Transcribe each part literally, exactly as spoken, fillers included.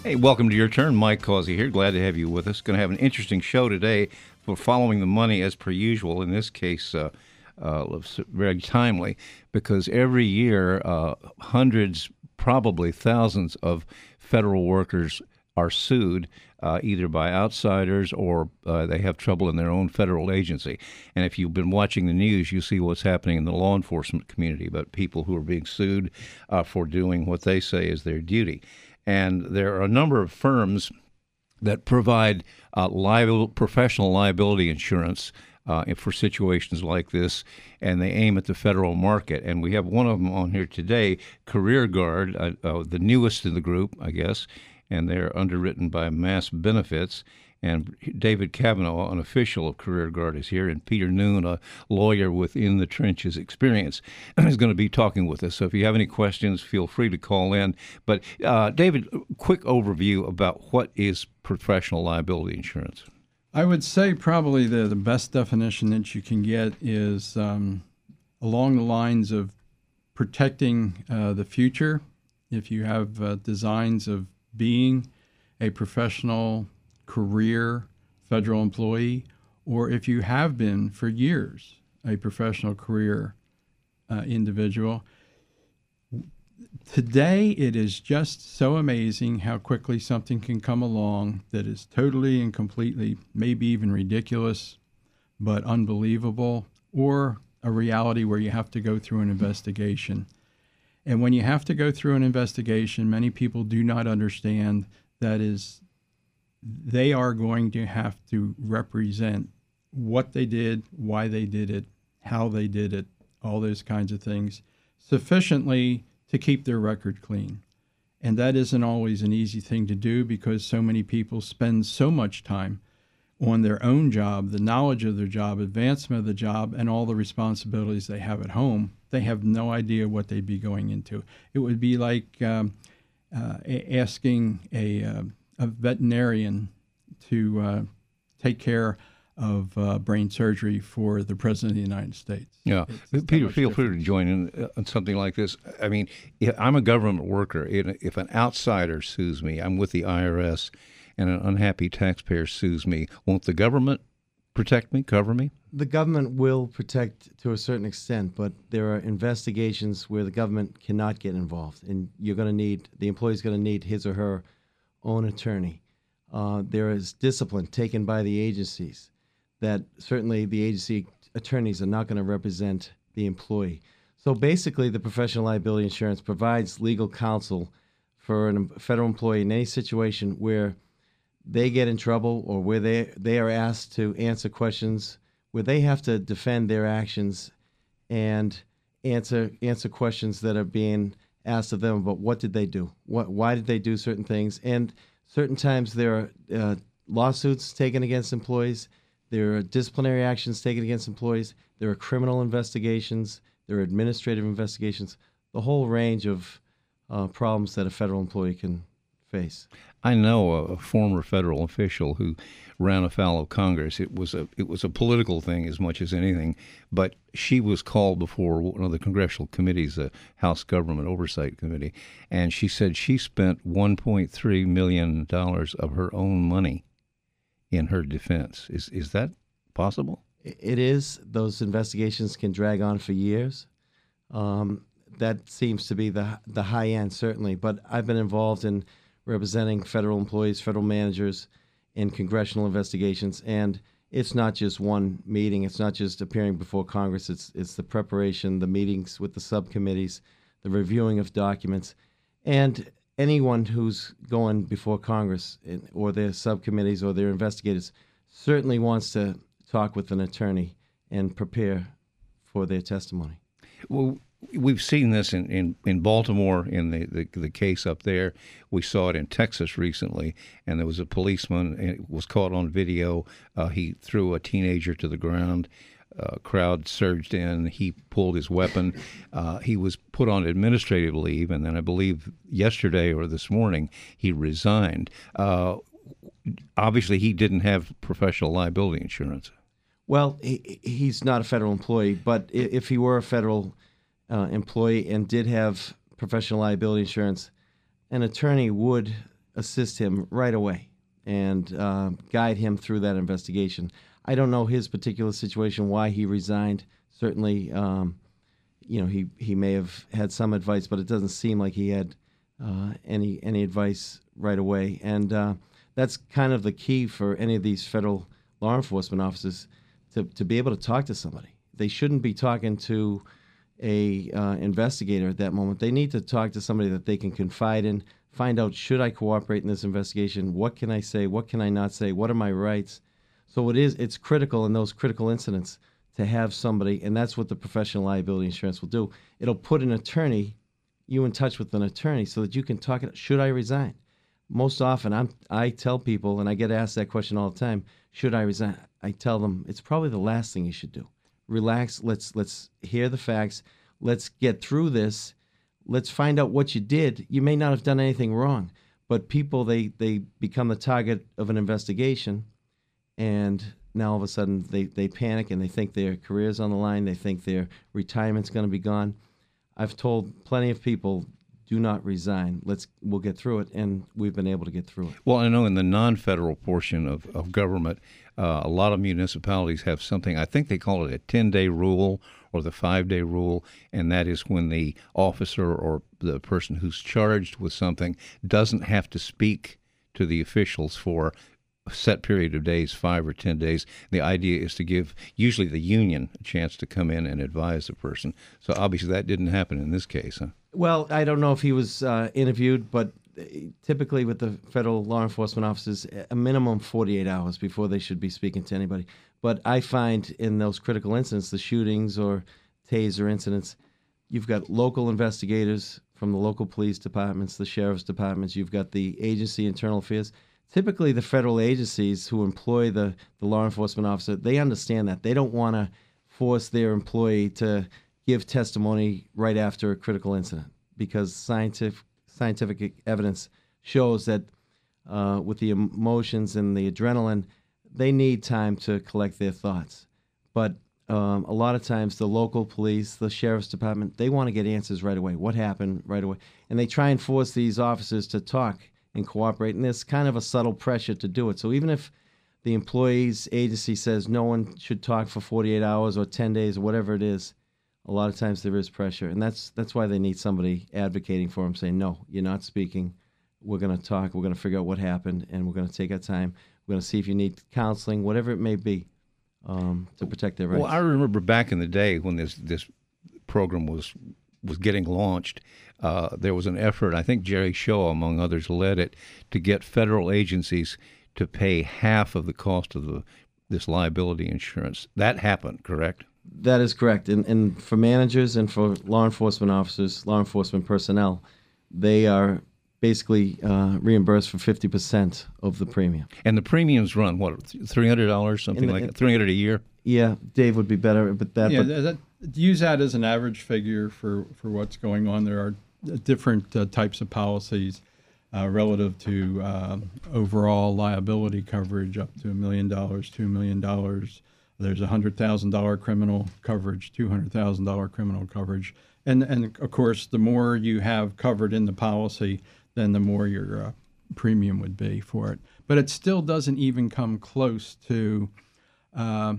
Hey, welcome to Your Turn. Mike Causey here. Glad to have you with us. Going to have an interesting show today for Following the Money as per usual. In this case, uh, uh, very timely because every year uh, hundreds, probably thousands of federal workers are sued uh, either by outsiders or uh, they have trouble in their own federal agency. And if you've been watching the news, you see what's happening in the law enforcement community about people who are being sued uh, for doing what they say is their duty. And there are a number of firms that provide uh, liable, professional liability insurance uh, for situations like this, and they aim at the federal market. And we have one of them on here today, Career Guard, uh, uh, the newest in the group, I guess, and they're underwritten by Mass Benefits. And David Kavanaugh, an official of Career Guard, is here, and Peter Noon, a lawyer with in the trenches experience, is going to be talking with us. So if you have any questions, feel free to call in. But uh, David, quick overview about what is professional liability insurance. I would say probably the, the best definition that you can get is um, along the lines of protecting uh, the future. If you have uh, designs of being a professional career federal employee, or if you have been for years a professional career uh, individual. Today, it is just so amazing how quickly something can come along that is totally and completely, maybe even ridiculous, but unbelievable, or a reality where you have to go through an investigation. And when you have to go through an investigation, many people do not understand that is they are going to have to represent what they did, why they did it, how they did it, all those kinds of things, sufficiently to keep their record clean. And that isn't always an easy thing to do because so many people spend so much time on their own job, the knowledge of their job, advancement of the job, and all the responsibilities they have at home. They have no idea what they'd be going into. It would be like um, uh, asking a... Uh, a veterinarian to uh, take care of uh, brain surgery for the President of the United States. Yeah. It's Peter, feel different. free to join in on something like this. I mean, if I'm a government worker. If an outsider sues me, I'm with the I R S, and an unhappy taxpayer sues me, won't the government protect me, cover me? The government will protect to a certain extent, but there are investigations where the government cannot get involved, and you're going to need, the employee's going to need his or her own attorney. Uh, there is discipline taken by the agencies that certainly the agency attorneys are not going to represent the employee. So basically, the professional liability insurance provides legal counsel for a federal employee in any situation where they get in trouble or where they, they are asked to answer questions, where they have to defend their actions and answer answer questions that are being asked of them about what did they do, what, why did they do certain things, and certain times there are uh, lawsuits taken against employees, there are disciplinary actions taken against employees, there are criminal investigations, there are administrative investigations, the whole range of uh, problems that a federal employee can face. I know a former federal official who ran afoul of Congress. It was a it was a political thing as much as anything, but she was called before one of the congressional committees, the House Government Oversight Committee, and she said she spent one point three million dollars of her own money in her defense. Is is that possible? It is. Those investigations can drag on for years. Um, that seems to be the the high end, certainly, but I've been involved in representing federal employees, federal managers in congressional investigations. And it's not just one meeting. It's not just appearing before Congress. It's it's the preparation, the meetings with the subcommittees, the reviewing of documents. And anyone who's going before Congress or their subcommittees or their investigators certainly wants to talk with an attorney and prepare for their testimony. Well, we've seen this in, in, in Baltimore in the, the, the case up there. We saw it in Texas recently, and there was a policeman, and it was caught on video. Uh, he threw a teenager to the ground. A crowd surged in. He pulled his weapon. Uh, he was put on administrative leave, and then I believe yesterday or this morning he resigned. Uh, obviously, he didn't have professional liability insurance. Well, he, he's not a federal employee, but if he were a federal uh, employee and did have professional liability insurance, an attorney would assist him right away and uh, guide him through that investigation. I don't know his particular situation, why he resigned. Certainly, um, you know, he, he may have had some advice, but it doesn't seem like he had uh, any any advice right away. And uh, that's kind of the key for any of these federal law enforcement officers, to, to be able to talk to somebody. They shouldn't be talking to a uh, investigator at that moment. They need to talk to somebody that they can confide in, find out, should I cooperate in this investigation? What can I say? What can I not say? What are my rights? So it is, it's critical in those critical incidents to have somebody, and that's what the professional liability insurance will do. It'll put an attorney, you in touch with an attorney so that you can talk, should I resign? Most often, I'm, I tell people, and I get asked that question all the time, should I resign? I tell them, it's probably the last thing you should do. Relax, let's let's hear the facts, let's get through this, let's find out what you did. You may not have done anything wrong, but people, they, they become the target of an investigation, and now all of a sudden they, they panic and they think their career's on the line, they think their retirement's going to be gone. I've told plenty of people, do not resign. Let's we'll get through it, and we've been able to get through it. Well, I know in the non-federal portion of, of government, uh, a lot of municipalities have something, I think they call it a ten-day rule or the five-day rule, and that is when the officer or the person who's charged with something doesn't have to speak to the officials for a set period of days, five or ten days. The idea is to give usually the union a chance to come in and advise the person. So obviously that didn't happen in this case, huh? Well, I don't know if he was uh, interviewed, but typically with the federal law enforcement officers, a minimum forty-eight hours before they should be speaking to anybody. But I find in those critical incidents, the shootings or taser incidents, you've got local investigators from the local police departments, the sheriff's departments, you've got the agency internal affairs. Typically, the federal agencies who employ the, the law enforcement officer, they understand that. They don't want to force their employee to give testimony right after a critical incident, because scientific scientific evidence shows that uh, with the emotions and the adrenaline, they need time to collect their thoughts. But um, a lot of times the local police, the sheriff's department, they want to get answers right away. What happened right away? And they try and force these officers to talk and cooperate, and there's kind of a subtle pressure to do it. So even if the employee's agency says no one should talk for forty-eight hours or ten days or whatever it is, a lot of times there is pressure, and that's that's why they need somebody advocating for them, saying, no, you're not speaking. We're going to talk. We're going to figure out what happened, and we're going to take our time. We're going to see if you need counseling, whatever it may be, um, to protect their rights. Well, I remember back in the day when this this program was was getting launched, uh, there was an effort, I think Jerry Shaw, among others, led it, to get federal agencies to pay half of the cost of the this liability insurance. That happened, correct? That is correct. And, and for managers and for law enforcement officers, law enforcement personnel, they are basically uh, reimbursed for fifty percent of the premium. And the premiums run, what, three hundred dollars, something the, like that? three hundred dollars a year? Yeah, Dave would be better with that. Yeah, but that, use that as an average figure for, for what's going on. There are different uh, types of policies uh, relative to uh, overall liability coverage, up to a million dollars, two million dollars. There's a one hundred thousand dollars criminal coverage, two hundred thousand dollars criminal coverage. And, and, of course, the more you have covered in the policy, then the more your uh, premium would be for it. But it still doesn't even come close to uh,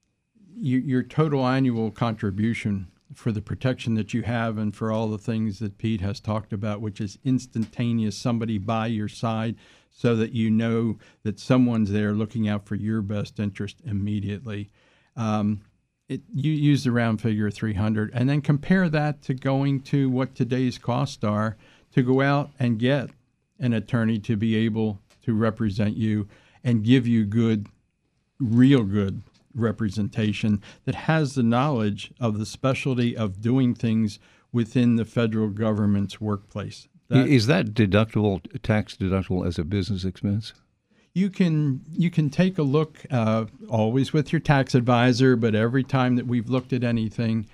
you, your total annual contribution for the protection that you have and for all the things that Pete has talked about, which is instantaneous, somebody by your side so that you know that someone's there looking out for your best interest immediately. Um, it, you use the round figure three hundred, and then compare that to going to what today's costs are to go out and get an attorney to be able to represent you and give you good, real good representation that has the knowledge of the specialty of doing things within the federal government's workplace. That, Is that deductible, tax deductible as a business expense? You can you can take a look, uh, always with your tax advisor, but every time that we've looked at anything,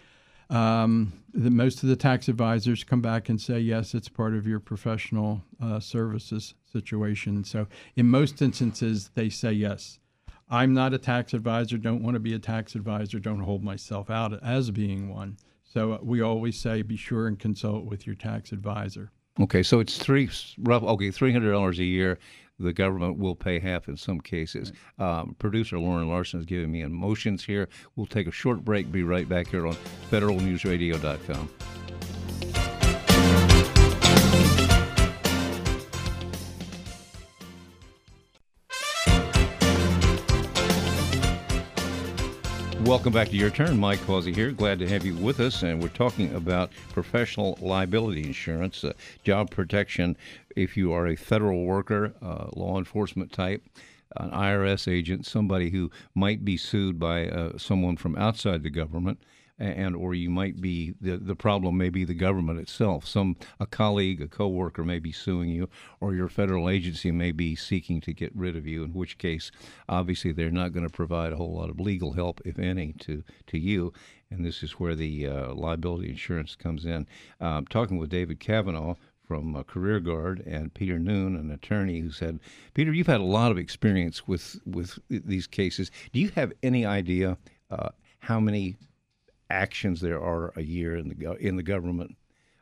um, the, most of the tax advisors come back and say, yes, it's part of your professional uh, services situation. So in most instances, they say yes. I'm not a tax advisor, don't want to be a tax advisor, don't hold myself out as being one. So we always say be sure and consult with your tax advisor. Okay, so it's three rough. Okay, three hundred dollars a year. The government will pay half in some cases. Um, producer Lauren Larson is giving me emotions here. We'll take a short break. Be right back here on Federal News Radio dot com. Welcome back to Your Turn. Mike Causey here. Glad to have you with us. And we're talking about professional liability insurance, uh, job protection if you are a federal worker, uh, law enforcement type, an I R S agent, somebody who might be sued by uh, someone from outside the government, and or you might be the the problem may be the government itself. Some a colleague, a coworker may be suing you, or your federal agency may be seeking to get rid of you. In which case, obviously, they're not going to provide a whole lot of legal help, if any, to to you. And this is where the uh, liability insurance comes in. Uh, I'm talking with David Kavanaugh from uh, Career Guard, and Peter Noon, an attorney, who said, Peter, you've had a lot of experience with with these cases. Do you have any idea uh, how many actions there are a year in the go- in the government?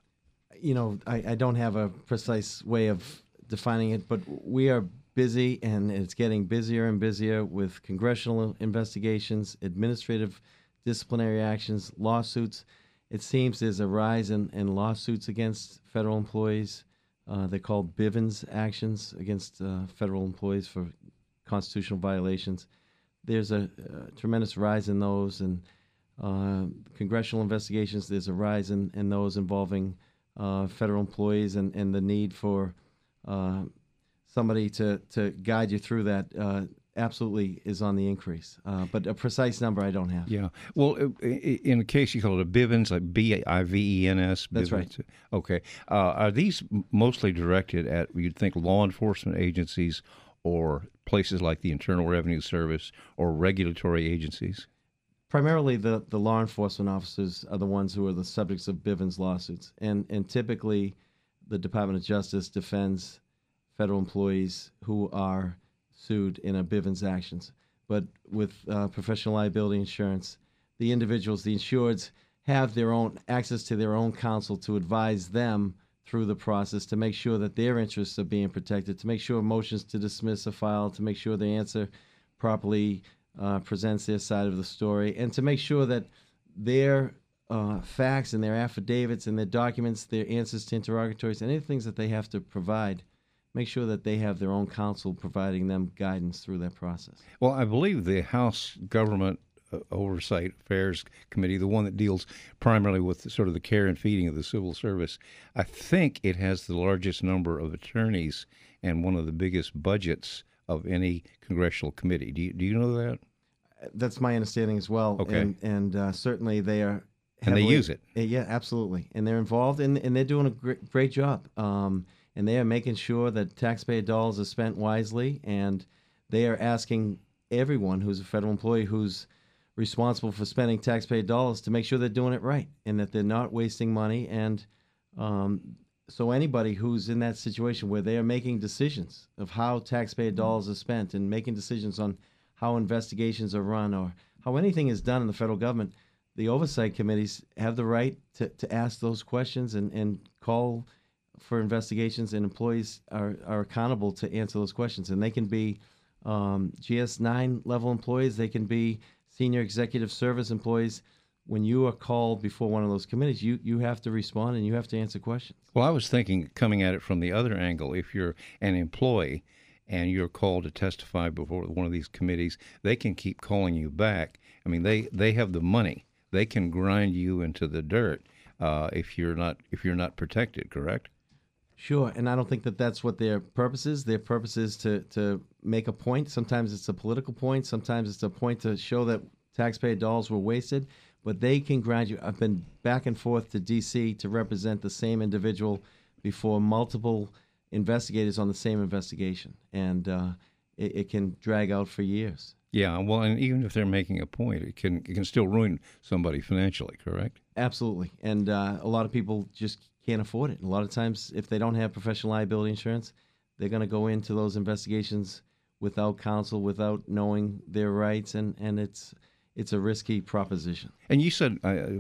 You know, I, I don't have a precise way of defining it, but we are busy, and it's getting busier and busier with congressional investigations, administrative disciplinary actions, lawsuits. It seems there's a rise in, in lawsuits against federal employees. Uh, they're called Bivens actions against uh, federal employees for constitutional violations. There's a, a tremendous rise in those, and Uh, congressional investigations, there's a rise in, in those involving uh, federal employees, and, and the need for uh, somebody to, to guide you through that uh, absolutely is on the increase. Uh, but a precise number I don't have. Yeah. Well, in a case you call it a Bivens, like B I V E N S. That's right. Okay. Uh, are these mostly directed at, you'd think, law enforcement agencies or places like the Internal Revenue Service or regulatory agencies? Primarily, the, the law enforcement officers are the ones who are the subjects of Bivens lawsuits. And, and typically, the Department of Justice defends federal employees who are sued in a Bivens actions. But with uh, professional liability insurance, the individuals, the insureds, have their own access to their own counsel to advise them through the process to make sure that their interests are being protected, to make sure motions to dismiss are filed, to make sure the answer properly Uh, presents their side of the story, and to make sure that their uh, facts and their affidavits and their documents, their answers to interrogatories, any things that they have to provide, make sure that they have their own counsel providing them guidance through that process. Well, I believe the House Government uh, Oversight Affairs Committee, the one that deals primarily with the, sort of the care and feeding of the civil service, I think it has the largest number of attorneys and one of the biggest budgets of any congressional committee. Do you, do you know that? That's my understanding as well. Okay. And, and uh, certainly they are And they heavily- use it. Uh, Yeah, absolutely. And they're involved, and, and they're doing a great, great job. Um, and they are making sure that taxpayer dollars are spent wisely, and they are asking everyone who's a federal employee who's responsible for spending taxpayer dollars to make sure they're doing it right and that they're not wasting money. And um, so anybody who's in that situation where they are making decisions of how taxpayer dollars are spent and making decisions on how investigations are run or how anything is done in the federal government, the oversight committees have the right to, to ask those questions and, and call for investigations, and employees are, are accountable to answer those questions. And they can be um, G S nine level employees, they can be senior executive service employees. When you are called before one of those committees, you, you have to respond and you have to answer questions. Well, I was thinking, coming at it from the other angle, if you're an employee and you're called to testify before one of these committees, they can keep calling you back. I mean, they, they have the money. They can grind you into the dirt uh, if you're not if you're not protected, correct? Sure, and I don't think that that's what their purpose is. Their purpose is to, to make a point. Sometimes it's a political point. Sometimes it's a point to show that taxpayer dollars were wasted. But they can grind you. I've been back and forth to D C to represent the same individual before multiple investigators on the same investigation, and uh, it, it can drag out for years. Yeah, well, and even if they're making a point, it can it can still ruin somebody financially, correct? Absolutely, and uh, a lot of people just can't afford it. And a lot of times, if they don't have professional liability insurance, they're going to go into those investigations without counsel, without knowing their rights, and, and it's it's a risky proposition. And you said uh,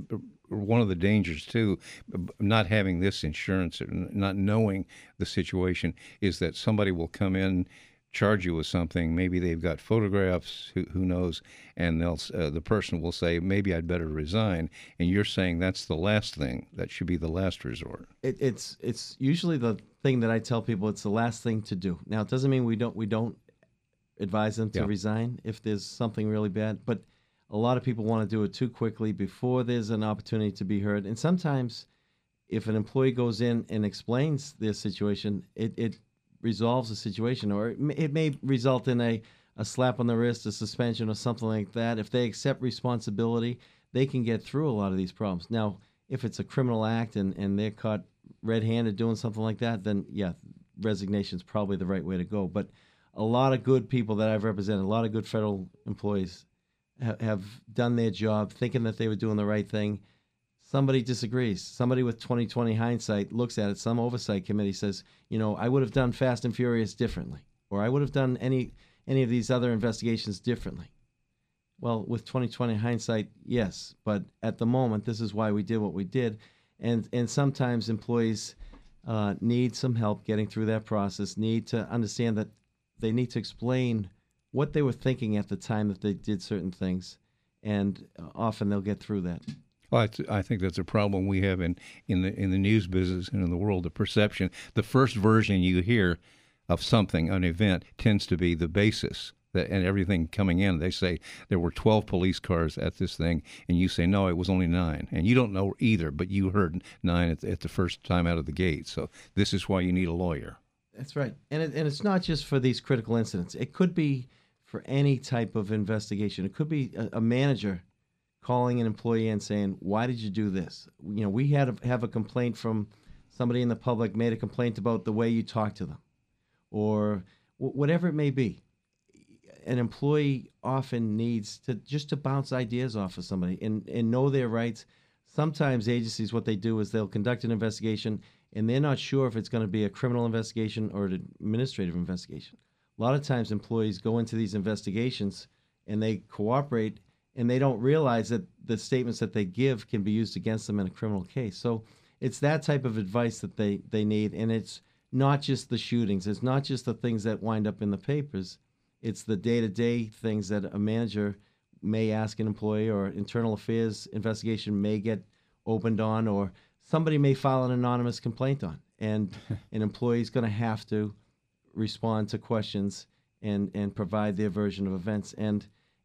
one of the dangers too, b- not having this insurance, or n- not knowing the situation, is that somebody will come in, charge you with something. Maybe they've got photographs. Who, who knows? And they'll s- uh, the person will say, maybe I'd better resign. And you're saying that's the last thing. That should be the last resort. It, it's it's usually the thing that I tell people. It's the last thing to do. Now, it doesn't mean we don't we don't advise them to Yeah. resign if there's something really bad, but a lot of people want to do it too quickly before there's an opportunity to be heard. And sometimes, if an employee goes in and explains their situation, it, it resolves the situation, or it may, it may result in a, a slap on the wrist, a suspension, or something like that. If they accept responsibility, they can get through a lot of these problems. Now, if it's a criminal act and, and they're caught red-handed doing something like that, then yeah, resignation is probably the right way to go. But a lot of good people that I've represented, a lot of good federal employees, ha- have done their job thinking that they were doing the right thing. Somebody disagrees. Somebody with twenty twenty hindsight looks at it. Some oversight committee says, you know, I would have done Fast and Furious differently, or I would have done any any of these other investigations differently. Well, with twenty twenty hindsight, yes, but at the moment, this is why we did what we did, and and sometimes employees uh, need some help getting through that process. Need to understand that they need to explain what they were thinking at the time that they did certain things, and uh, often they'll get through that. Well, I, th- I think that's a problem we have in, in the in the news business and in the world of perception. The first version you hear of something, an event, tends to be the basis. That, and everything coming in, they say there were twelve police cars at this thing, and you say, no, it was only nine. And you don't know either, but you heard nine at the, at the first time out of the gate. So this is why you need a lawyer. That's right. And it, and it's not just for these critical incidents. It could be for any type of investigation. It could be a, a manager calling an employee and saying, why did you do this? You know, we had a, have a complaint from somebody in the public, made a complaint about the way you talk to them, or w- whatever it may be. An employee often needs to just to bounce ideas off of somebody and, and know their rights. Sometimes agencies, what they do is they'll conduct an investigation and they're not sure if it's going to be a criminal investigation or an administrative investigation. A lot of times employees go into these investigations and they cooperate, and they don't realize that the statements that they give can be used against them in a criminal case. So it's that type of advice that they, they need, and it's not just the shootings. It's not just the things that wind up in the papers. It's the day-to-day things that a manager may ask an employee, or internal affairs investigation may get opened on, or somebody may file an anonymous complaint on. And an employee is going to have to respond to questions and, and provide their version of events. And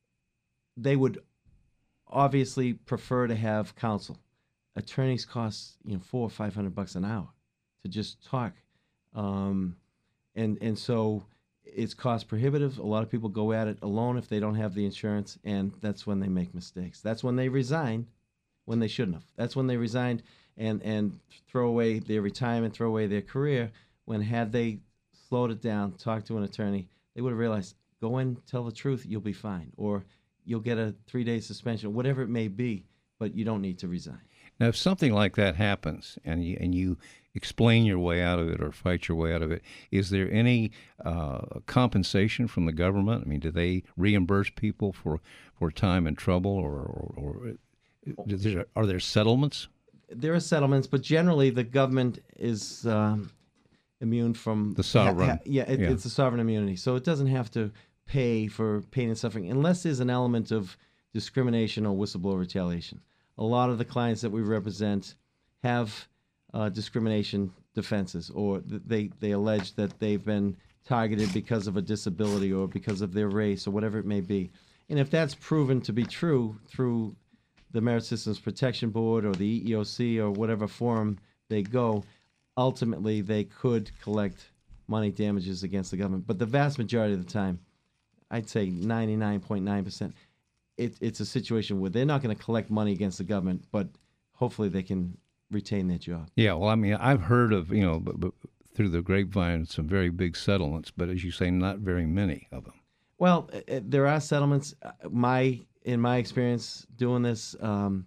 they would obviously prefer to have counsel. Attorneys cost, you know, four or five hundred bucks an hour to just talk, um, and and so it's cost prohibitive. A lot of people go at it alone if they don't have the insurance, and that's when they make mistakes. That's when they resign, when they shouldn't have. That's when they resigned and and throw away their retirement, throw away their career. When had they slowed it down, talked to an attorney, they would have realized, go in, tell the truth, you'll be fine, or you'll get a three-day suspension, whatever it may be, but you don't need to resign. Now, if something like that happens and you, and you explain your way out of it or fight your way out of it, is there any uh, compensation from the government? I mean, do they reimburse people for, for time and trouble, or, or, or is there, are there settlements? There are settlements, but generally the government is um, immune from The sovereign. Ha, ha, yeah, it, Yeah. it's a sovereign immunity, so it doesn't have to pay for pain and suffering unless there's an element of discrimination or whistleblower retaliation. A lot of the clients that we represent have uh, discrimination defenses, or th- they, they allege that they've been targeted because of a disability or because of their race or whatever it may be. And if that's proven to be true through the Merit Systems Protection Board or the E E O C or whatever forum they go, ultimately they could collect money damages against the government. But the vast majority of the time, I'd say ninety-nine point nine percent, it, it's a situation where they're not going to collect money against the government, but hopefully they can retain their job. Yeah, well, I mean, I've heard of, you know, b- b- through the grapevine, some very big settlements, but as you say, not very many of them. Well, uh, uh, there are settlements. Uh, My in my experience doing this, um,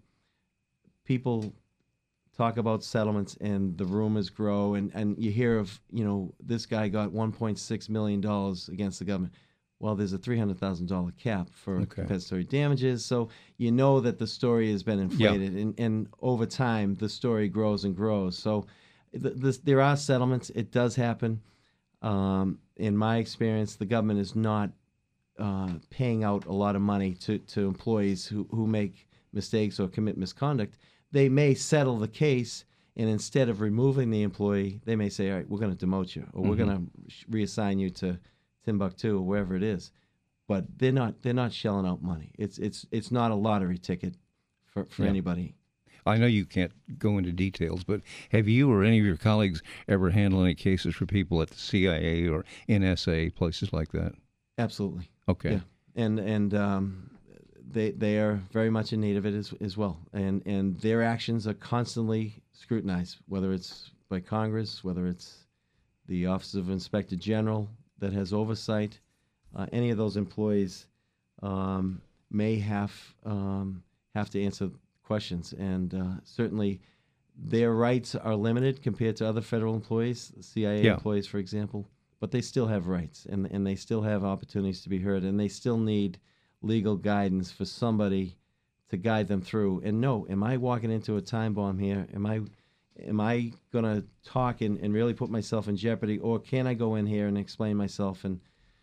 people talk about settlements and the rumors grow, and, and you hear of, you know, this guy got one point six million dollars against the government. Well, there's a three hundred thousand dollars cap for Okay. compensatory damages. So you know that the story has been inflated. And, and over time, the story grows and grows. So th- this, there are settlements. It does happen. Um, in my experience, the government is not uh, paying out a lot of money to, to employees who, who make mistakes or commit misconduct. They may settle the case, and instead of removing the employee, they may say, all right, we're going to demote you, or we're Mhm. going to reassign you to Timbuktu or wherever it is. But they're not they're not shelling out money. It's it's it's not a lottery ticket for, for Yeah. anybody. I know you can't go into details, but have you or any of your colleagues ever handled any cases for people at the C I A or N S A, places like that? Absolutely. Okay. Yeah. And and um, they they are very much in need of it as as well. And and their actions are constantly scrutinized, whether it's by Congress, whether it's the Office of Inspector General that has oversight. Uh, any of those employees um, may have um, have to answer questions, and uh, certainly their rights are limited compared to other federal employees, C I A Yeah. employees, for example. But they still have rights, and and they still have opportunities to be heard, and they still need legal guidance for somebody to guide them through. And no, am I walking into a time bomb here? Am I am I going to talk and, and really put myself in jeopardy, or can I go in here and explain myself and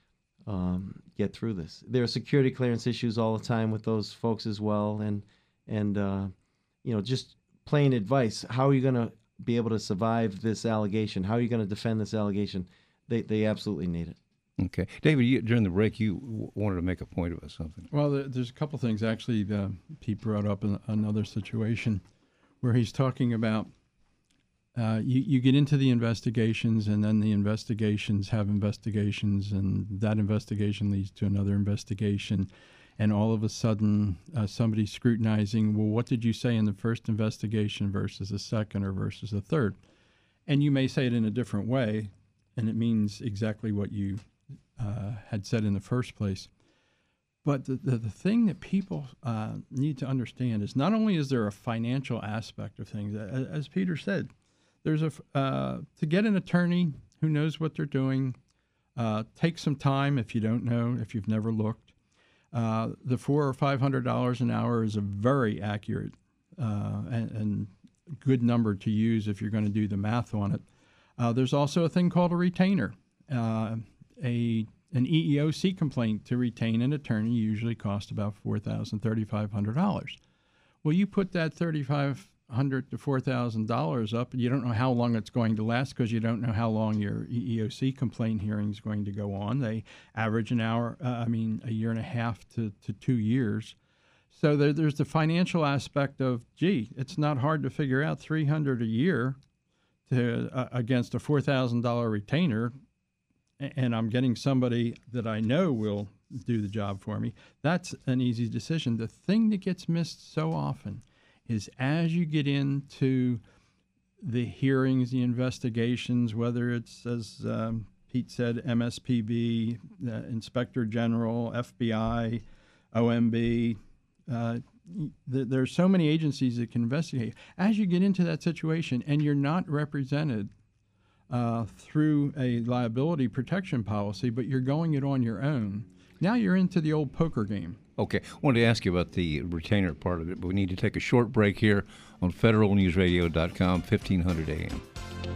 um, get through this? There are security clearance issues all the time with those folks as well, and and uh, you know, just plain advice. How are you going to be able to survive this allegation? How are you going to defend this allegation? They they absolutely need it. Okay. David, you, during the break, you w- wanted to make a point about something. Well, there- there's a couple things. Actually, uh, Pete brought up an, another situation where he's talking about uh, you, you get into the investigations, and then the investigations have investigations, and that investigation leads to another investigation. And all of a sudden, uh, somebody's scrutinizing, well, what did you say in the first investigation versus the second or versus the third? And you may say it in a different way, and it means exactly what you uh, had said in the first place. But the, the, the thing that people uh, need to understand is not only is there a financial aspect of things, as, as Peter said, there's a, uh, to get an attorney who knows what they're doing, uh, take some time if you don't know, if you've never looked. Uh, the four or five hundred dollars an hour is a very accurate uh, and, and good number to use if you're going to do the math on it. Uh, there's also a thing called a retainer. Uh, a an E E O C complaint to retain an attorney usually costs about four thousand dollars, three thousand five hundred dollars. Well, you put that three thousand five hundred dollars to four thousand dollars up, and you don't know how long it's going to last because you don't know how long your E E O C complaint hearing is going to go on. They average an hour, uh, I mean, a year and a half to, to two years. So there, there's the financial aspect of, gee, it's not hard to figure out three hundred dollars a year to uh, against a four thousand dollars retainer, and I'm getting somebody that I know will do the job for me. That's an easy decision. The thing that gets missed so often is as you get into the hearings, the investigations, whether it's, as um, Pete said, M S P B, uh, Inspector General, F B I, O M B, uh, th- there's so many agencies that can investigate. As you get into that situation and you're not represented uh, through a liability protection policy, but you're going it on your own, now you're into the old poker game. Okay. I wanted to ask you about the retainer part of it, but we need to take a short break here on federal news radio dot com, fifteen hundred A M.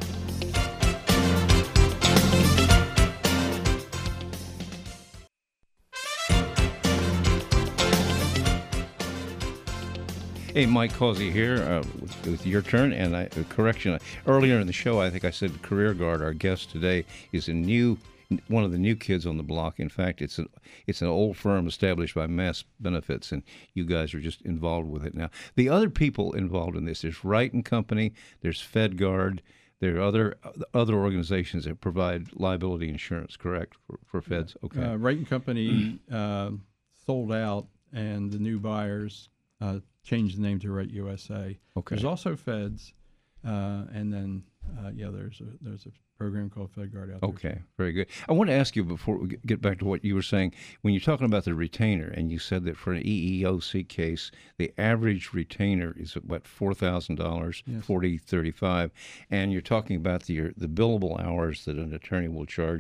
Hey, Mike Causey here uh, with, with your turn, and I, a correction. Earlier in the show, I think I said Career Guard. Our guest today is a new, one of the new kids on the block. In fact, it's an it's an old firm established by Mass Benefits, and you guys are just involved with it now. The other people involved in this, there's Wright and Company, there's FedGuard, there are other other organizations that provide liability insurance, correct, for, for feds? Okay. Uh, Wright and Company uh, sold out, and the new buyers uh, changed the name to Wright U S A. Okay. There's also Feds, uh, and then uh, yeah, there's a there's a program called FedGuard out there. Okay, very good. I want to ask you before we get back to what you were saying, when you're talking about the retainer, and you said that for an E E O C case, the average retainer is what, four thousand dollars, Yes. forty, thirty-five, and you're talking about the the billable hours that an attorney will charge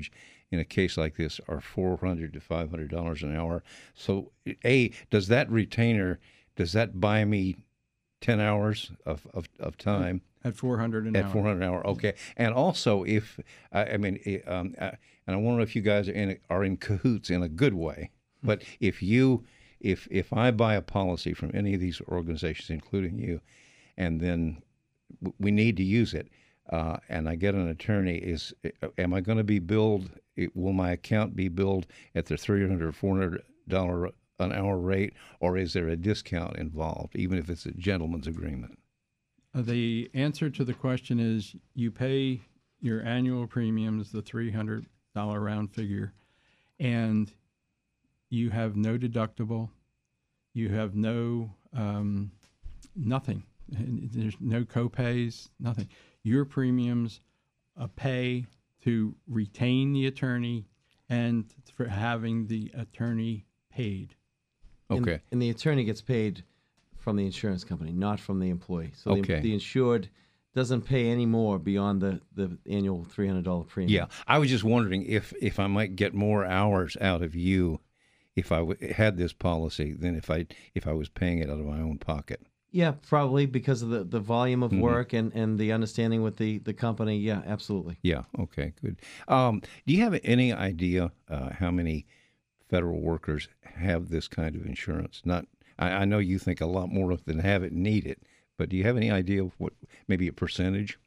in a case like this are four hundred to five hundred dollars an hour. So, a does that retainer does that buy me ten hours of of, of time? At four hundred an At hour. four hundred an hour, okay. And also, if I, I mean, eh, um, uh, and I wonder if you guys are in are in cahoots in a good way. But if you, if if I buy a policy from any of these organizations, including you, and then w- we need to use it, uh, and I get an attorney, is am I going to be billed? It, will my account be billed at the three hundred or four hundred dollar an hour rate, or is there a discount involved, even if it's a gentleman's agreement? Uh, the answer to the question is you pay your annual premiums, the three hundred dollars round figure, and you have no deductible. You have no um, nothing. There's no copays, nothing. Your premiums uh, pay to retain the attorney and for having the attorney paid. Okay. And, and the attorney gets paid from the insurance company, not from the employee. So the, Okay. the insured doesn't pay any more beyond the, the annual three hundred dollars premium. Yeah, I was just wondering if if I might get more hours out of you if I w- had this policy than if I if I was paying it out of my own pocket. Yeah, probably because of the, the volume Mm-hmm. of work and, and the understanding with the, the company. Yeah, absolutely. Yeah. Okay. Good. Um, do you have any idea uh, how many federal workers have this kind of insurance? Not. I, I know you think a lot more than have it and need it, but do you have any idea of what maybe a percentage?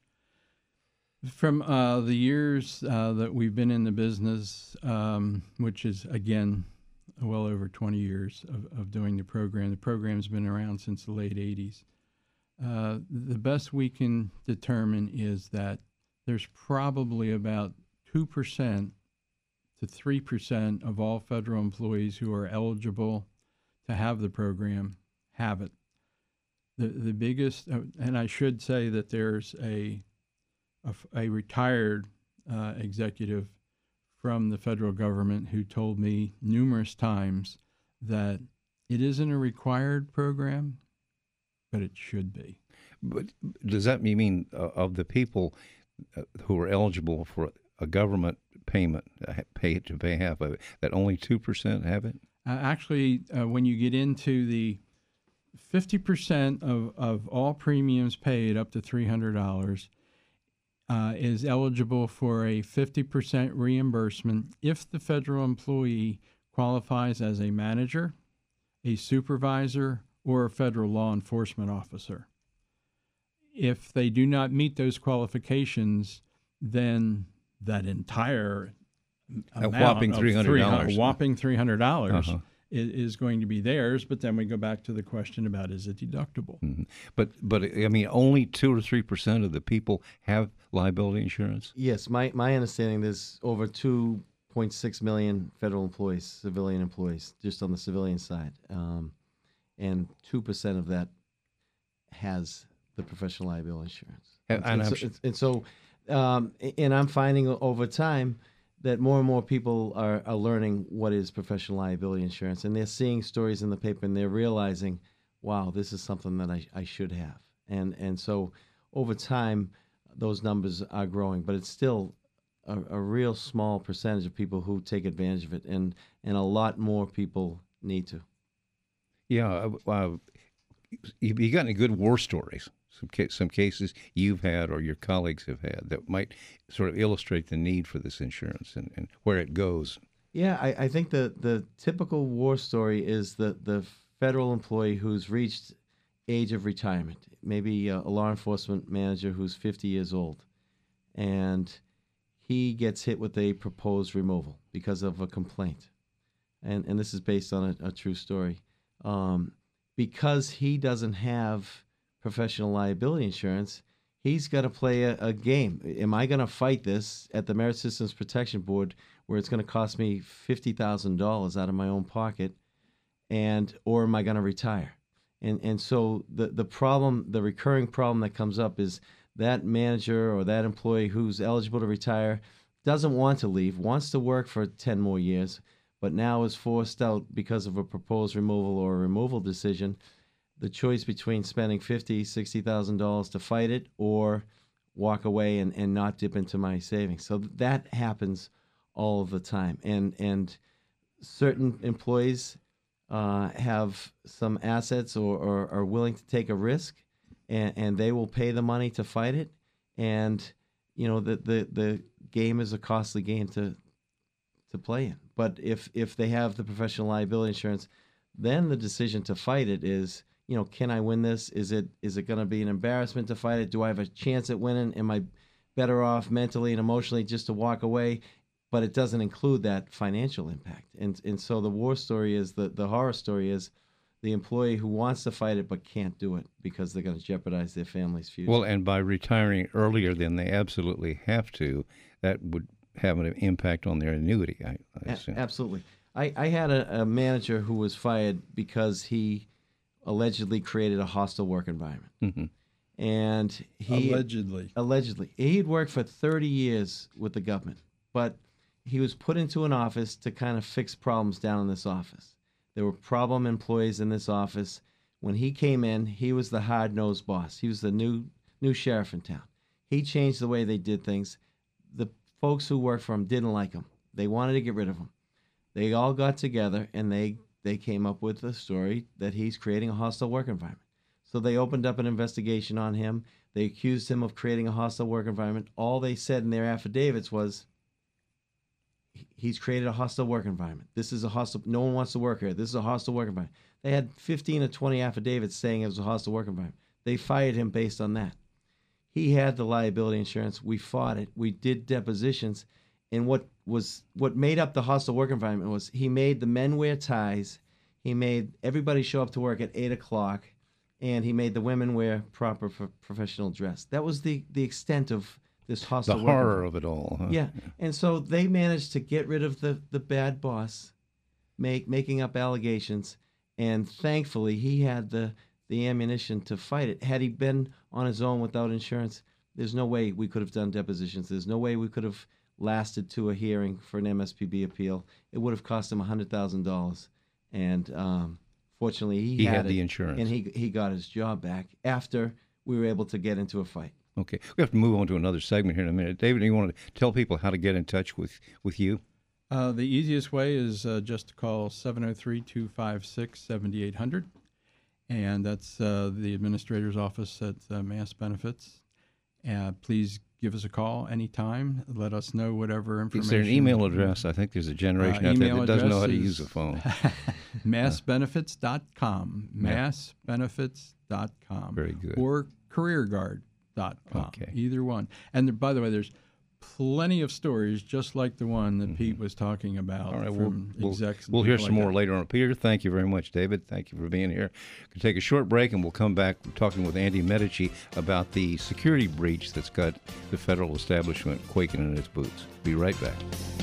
From uh, the years uh, that we've been in the business, um, which is, again, well over twenty years of, of doing the program, the program's been around since the late eighties. Uh, the best we can determine is that there's probably about two percent to three percent of all federal employees who are eligible to have the program have it. The, the biggest, uh, and I should say that there's a A, a retired uh, executive from the federal government who told me numerous times that it isn't a required program, but it should be. But does that mean uh, of the people uh, who are eligible for a government payment, uh, pay to pay half of it, that only two percent have it? Uh, actually, uh, when you get into the fifty percent of, of all premiums paid up to three hundred dollars uh, is eligible for a fifty percent reimbursement if the federal employee qualifies as a manager, a supervisor, or a federal law enforcement officer. If they do not meet those qualifications, then that entire A amount whopping of three hundred dollars. A whopping three hundred dollars Uh-huh. is, is going to be theirs. But then we go back to the question about, is it deductible? Mhm. But but I mean, only two or three percent of the people have liability insurance. Yes, my, my understanding there's over two point six million federal employees, civilian employees, just on the civilian side. Um, and two percent of that has the professional liability insurance. And- and and, I'm so, su- and so um, and I'm finding over time that more and more people are, are learning what is professional liability insurance, and they're seeing stories in the paper, and they're realizing, wow, this is something that I, I should have. And and so over time, those numbers are growing, but it's still a, a real small percentage of people who take advantage of it, and, and a lot more people need to. Yeah. Uh, uh, you, you got any good war stories? Some ca- some cases you've had or your colleagues have had that might sort of illustrate the need for this insurance and, and where it goes. Yeah, I, I think the, the typical war story is the, the federal employee who's reached age of retirement, maybe a, a law enforcement manager who's fifty years old, and he gets hit with a proposed removal because of a complaint. And, and this is based on a, a true story. Um, because he doesn't have professional liability insurance, he's got to play a, a game. Am I going to fight this at the Merit Systems Protection Board where it's going to cost me fifty thousand dollars out of my own pocket, and or am I going to retire? And and so the, the problem, the recurring problem that comes up is that manager or that employee who's eligible to retire doesn't want to leave, wants to work for ten more years, but now is forced out because of a proposed removal or a removal decision. The choice between spending fifty thousand dollars, sixty thousand dollars to fight it or walk away and, and not dip into my savings. So that happens all of the time. And and certain employees uh, have some assets or, or are willing to take a risk, and, and they will pay the money to fight it. And you know the, the, the game is a costly game to to play in. But if if they have the professional liability insurance, then the decision to fight it is, you know, can I win this? Is it is it going to be an embarrassment to fight it? Do I have a chance at winning? Am I better off mentally and emotionally just to walk away? But it doesn't include that financial impact. And and so the war story is, the, the horror story is the employee who wants to fight it but can't do it because they're going to jeopardize their family's future. Well, and by retiring earlier than they absolutely have to, that would have an impact on their annuity, I, I assume. A- absolutely. I, I had a, a manager who was fired because he allegedly created a hostile work environment. Mm-hmm. And he Allegedly. allegedly he'd worked for thirty years with the government, but he was put into an office to kind of fix problems down in this office. There were problem employees in this office. When he came in, he was the hard-nosed boss. He was the new new sheriff in town. He changed the way they did things. The folks who worked for him didn't like him. They wanted to get rid of him. They all got together and they they came up with the story that he's creating a hostile work environment. So they opened up an investigation on him. They accused him of creating a hostile work environment. All they said in their affidavits was, he's created a hostile work environment. This is a hostile, no one wants to work here. This is a hostile work environment. They had fifteen or twenty affidavits saying it was a hostile work environment. They fired him based on that. He had the liability insurance. We fought it. We did depositions. And what was what made up the hostile work environment was he made the men wear ties. He made everybody show up to work at eight o'clock. And he made the women wear proper pro- professional dress. That was the, the extent of this hostile The work horror environment. of it all. Huh? Yeah. And so they managed to get rid of the, the bad boss, make making up allegations, and thankfully he had the, the ammunition to fight it. Had he been on his own without insurance, there's no way we could have done depositions. There's no way we could have lasted to a hearing for an M S P B appeal. It would have cost him one hundred thousand dollars. And um, fortunately, he, He had, had it, the insurance. and he he got his job back after we were able to get into a fight. Okay. We have to move on to another segment here in a minute. David, do you want to tell people how to get in touch with, with you? Uh, the easiest way is uh, just to call seven oh three, two five six, seven eight zero zero, and that's uh, the administrator's office at uh, Mass Benefits. Uh, please give us a call anytime. Let us know whatever information. Is there an email address? I think there's a generation Uh, out there email that doesn't know how to address use a is phone. mass benefits dot com. mass benefits dot com. Very good. Or career guard dot com. Okay. Either one. And there, by the way, there's plenty of stories just like the one that Mm-hmm. Pete was talking about All right, from we'll, execs. and we'll hear people some like more that. later on. Peter, thank you very much. David, thank you for being here. We'll take a short break, and we'll come back talking with Andy Medici about the security breach that's got the federal establishment quaking in its boots. Be right back.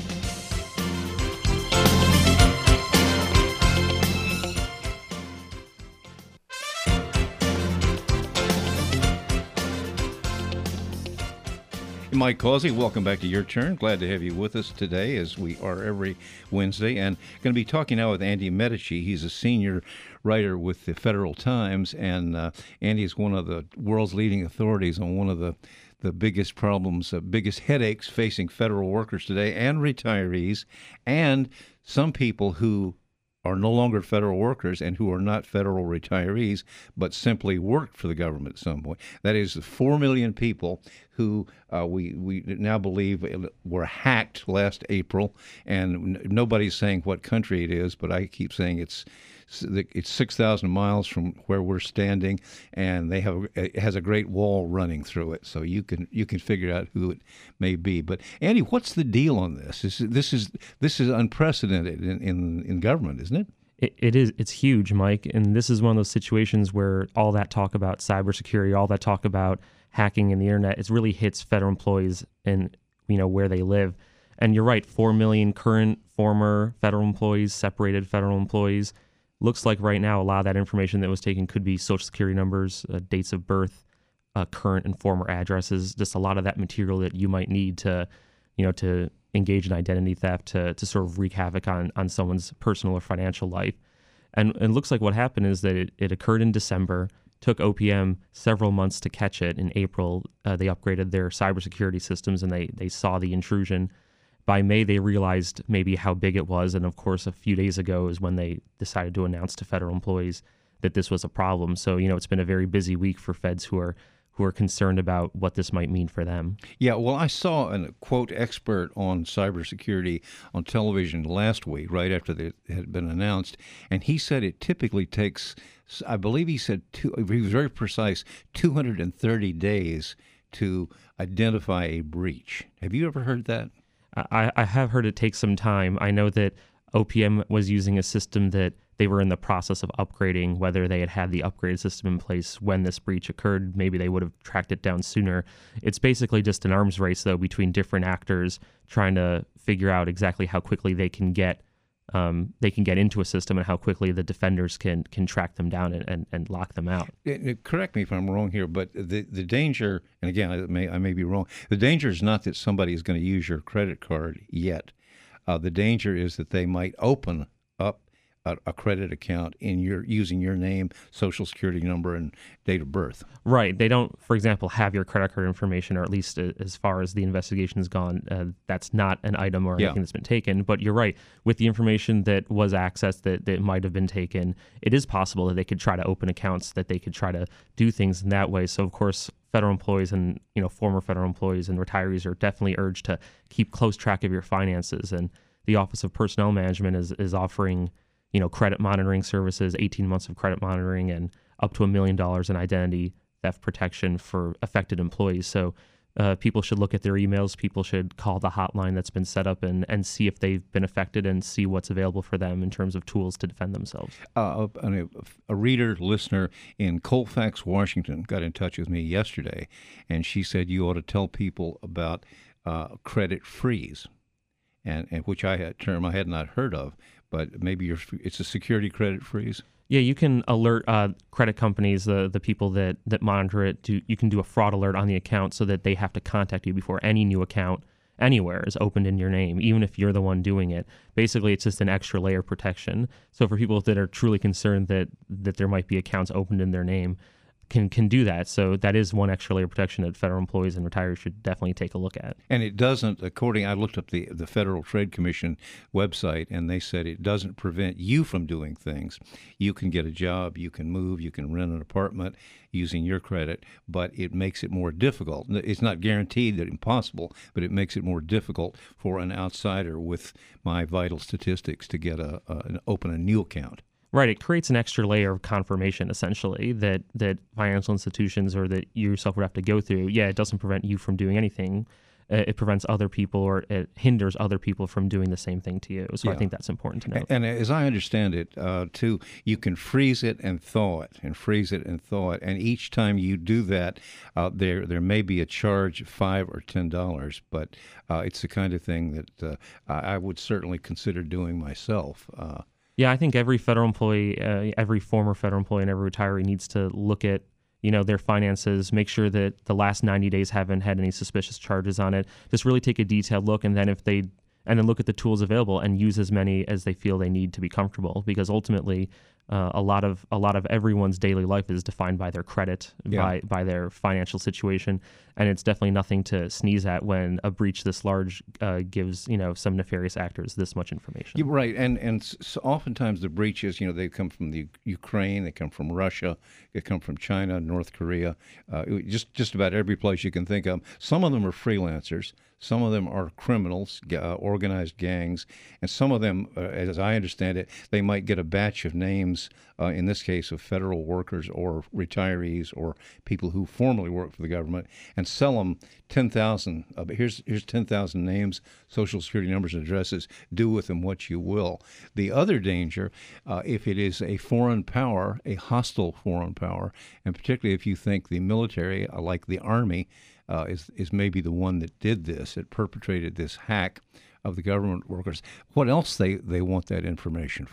Mike Causey, welcome back to Your Turn. Glad to have you with us today, as we are every Wednesday. And going to be talking now with Andy Medici. He's a senior writer with the Federal Times, and uh, Andy is one of the world's leading authorities on one of the, the biggest problems, uh, biggest headaches facing federal workers today and retirees, and some people who are no longer federal workers and who are not federal retirees, but simply worked for the government at some point. That is the four million people who uh, we, we now believe were hacked last April, and n- nobody's saying what country it is, but I keep saying it's it's six thousand miles from where we're standing, and they have it has a great wall running through it, so you can you can figure out who it may be. But Andy, what's the deal on this? This is this is, this is unprecedented in, in, in government, isn't it? It, it is. It's huge, Mike. And this is one of those situations where all that talk about cybersecurity, all that talk about hacking in the internet, it really hits federal employees and, you know, where they live. And you're right, four million current, former federal employees, separated federal employees. Looks like right now a lot of that information that was taken could be social security numbers, uh, dates of birth, uh, current and former addresses, just a lot of that material that you might need to, you know, to engage in identity theft, to to sort of wreak havoc on, on someone's personal or financial life. And, and it looks like what happened is that it, it occurred in December, took O P M several months to catch it. In April, uh, they upgraded their cybersecurity systems and they, they saw the intrusion. By May, they realized maybe how big it was. And of course, a few days ago is when they decided to announce to federal employees that this was a problem. So, you know, it's been a very busy week for feds who are who are concerned about what this might mean for them. Yeah, well, I saw a quote expert on cybersecurity on television last week, right after it had been announced, and he said it typically takes, I believe he said, two, he was very precise, two hundred thirty days to identify a breach. Have you ever heard that? I, I have heard it take some time. I know that O P M was using a system that they were in the process of upgrading. Whether they had had the upgraded system in place when this breach occurred, maybe they would have tracked it down sooner. It's basically just an arms race, though, between different actors trying to figure out exactly how quickly they can get um, they can get into a system and how quickly the defenders can can track them down and, and, and lock them out. It, it, correct me if I'm wrong here, but the, the danger, and again, I may, I may be wrong, the danger is not that somebody is going to use your credit card yet. Uh, the danger is that they might open up a, a credit account in your using your name, social security number, and date of birth. Right. They don't, for example, have your credit card information, or at least as far as the investigation has gone, uh, that's not an item or anything Yeah. that's been taken. But you're right. With the information that was accessed that, that might have been taken, it is possible that they could try to open accounts, that they could try to do things in that way. So, of course, federal employees and, you know, former federal employees and retirees are definitely urged to keep close track of your finances. And the Office of Personnel Management is, is offering, you know, credit monitoring services, eighteen months of credit monitoring, and up to a million dollars in identity theft protection for affected employees. So uh, people should look at their emails. People should call the hotline that's been set up and, and see if they've been affected and see what's available for them in terms of tools to defend themselves. Uh, a, a reader, listener in Colfax, Washington, got in touch with me yesterday, and she said you ought to tell people about uh, credit freeze, and, and which I had term I had not heard of, but maybe you're, it's a security credit freeze. Yeah, you can alert uh, credit companies, the the people that, that monitor it. To, you can do a fraud alert on the account so that they have to contact you before any new account anywhere is opened in your name, even if you're the one doing it. Basically, it's just an extra layer of protection. So for people that are truly concerned that that there might be accounts opened in their name, can can do that. So that is one extra layer of protection that federal employees and retirees should definitely take a look at. And it doesn't, according, I looked up the, the Federal Trade Commission website, and they said it doesn't prevent you from doing things. You can get a job, you can move, you can rent an apartment using your credit, but it makes it more difficult. It's not guaranteed that impossible, but it makes it more difficult for an outsider with my vital statistics to get a, a an, open a new account. Right. It creates an extra layer of confirmation, essentially, that, that financial institutions or that you yourself would have to go through. Yeah, it doesn't prevent you from doing anything. Uh, it prevents other people, or it hinders other people from doing the same thing to you. So Yeah. I think that's important to note. And as I understand it, uh, too, you can freeze it and thaw it, and freeze it and thaw it. And each time you do that, uh, there there may be a charge of five or ten dollars, but uh, it's the kind of thing that uh, I I would certainly consider doing myself. Uh, Yeah, I think every federal employee, uh, every former federal employee, and every retiree needs to look at, you know, their finances, make sure that the last ninety days haven't had any suspicious charges on it. Just really take a detailed look, and then if they, and then look at the tools available and use as many as they feel they need to be comfortable. Because ultimately, uh, a lot of a lot of everyone's daily life is defined by their credit, Yeah. by by their financial situation, and it's definitely nothing to sneeze at when a breach this large uh, gives, you know, some nefarious actors this much information. You're right, and and s- oftentimes the breaches, you know, they come from the Ukraine, they come from Russia, they come from China, North Korea, uh, just just about every place you can think of. Some of them are freelancers, some of them are criminals, uh, organized gangs, and some of them, uh, as I understand it, they might get a batch of names. Uh, in this case, of federal workers or retirees or people who formerly work for the government, and sell them ten thousand. Uh, here's here's ten thousand names, social security numbers, and addresses. Do with them what you will. The other danger, uh, if it is a foreign power, a hostile foreign power, and particularly if you think the military, uh, like the Army, uh, is is maybe the one that did this, that perpetrated this hack of the government workers. What else they, they want that information for?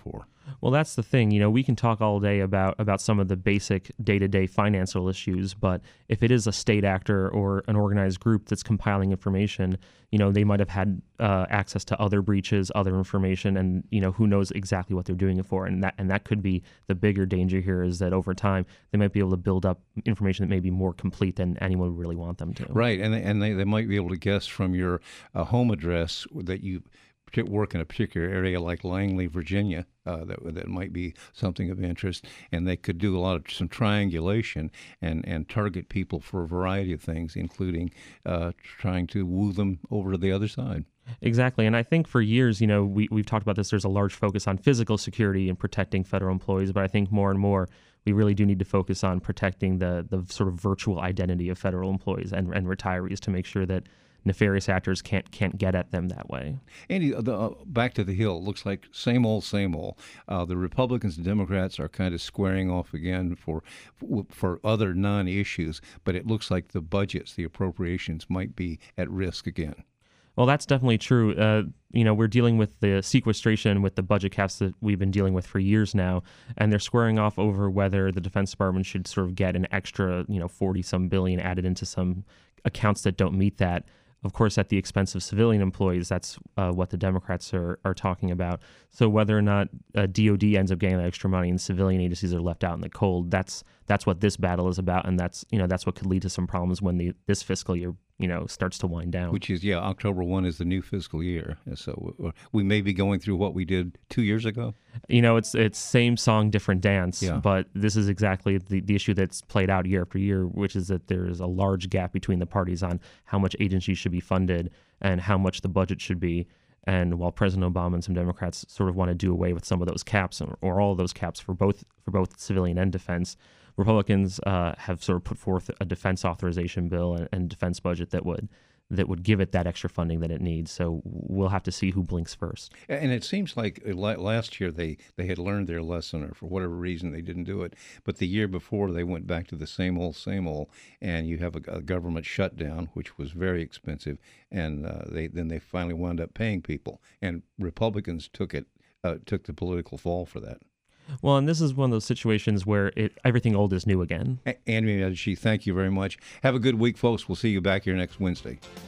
Well, that's the thing. You know, we can talk all day about about some of the basic day-to-day financial issues, but if it is a state actor or an organized group that's compiling information, you know, they might have had uh, access to other breaches, other information, and you know, who knows exactly what they're doing it for. And that and that could be the bigger danger here, is that over time they might be able to build up information that may be more complete than anyone would really want them to. Right, and they, and they, they might be able to guess from your uh, home address that you work in a particular area like Langley, Virginia, uh, that that might be something of interest, and they could do a lot of some triangulation and, and target people for a variety of things, including uh, trying to woo them over to the other side. Exactly. And I think for years, you know, we, we've talked about this, there's a large focus on physical security and protecting federal employees, but I think more and more we really do need to focus on protecting the the sort of virtual identity of federal employees and, and retirees to make sure that nefarious actors can't can't get at them that way. Andy, the, uh, back to the Hill, looks like same old, same old. Uh, the Republicans and Democrats are kind of squaring off again for for other non-issues, but it looks like the budgets, the appropriations, might be at risk again. Well, that's definitely true. Uh, you know, we're dealing with the sequestration with the budget caps that we've been dealing with for years now, and they're squaring off over whether the Defense Department should sort of get an extra, you know, forty some billion added into some accounts that don't meet that. Of course, at the expense of civilian employees, that's uh, what the Democrats are, are talking about. So whether or not uh, D O D ends up getting that extra money and civilian agencies are left out in the cold, that's that's what this battle is about, and that's you know that's what could lead to some problems when the this fiscal year you know starts to wind down. Which is yeah, October first is the new fiscal year, so we may be going through what we did two years ago. You know, it's it's same song, different dance, yeah. But this is exactly the, the issue that's played out year after year, which is that there is a large gap between the parties on how much agencies should be funded and how much the budget should be. And while President Obama and some Democrats sort of want to do away with some of those caps or, or all of those caps for both for both civilian and defense, Republicans uh, have sort of put forth a defense authorization bill and, and defense budget that would that would give it that extra funding that it needs. So we'll have to see who blinks first. And it seems like last year they, they had learned their lesson, or for whatever reason they didn't do it. But the year before they went back to the same old, same old, and you have a, a government shutdown, which was very expensive, and uh, they then they finally wound up paying people. And Republicans took it uh, took the political fall for that. Well, and this is one of those situations where it, everything old is new again. Andy Medici, thank you very much. Have a good week, folks. We'll see you back here next Wednesday.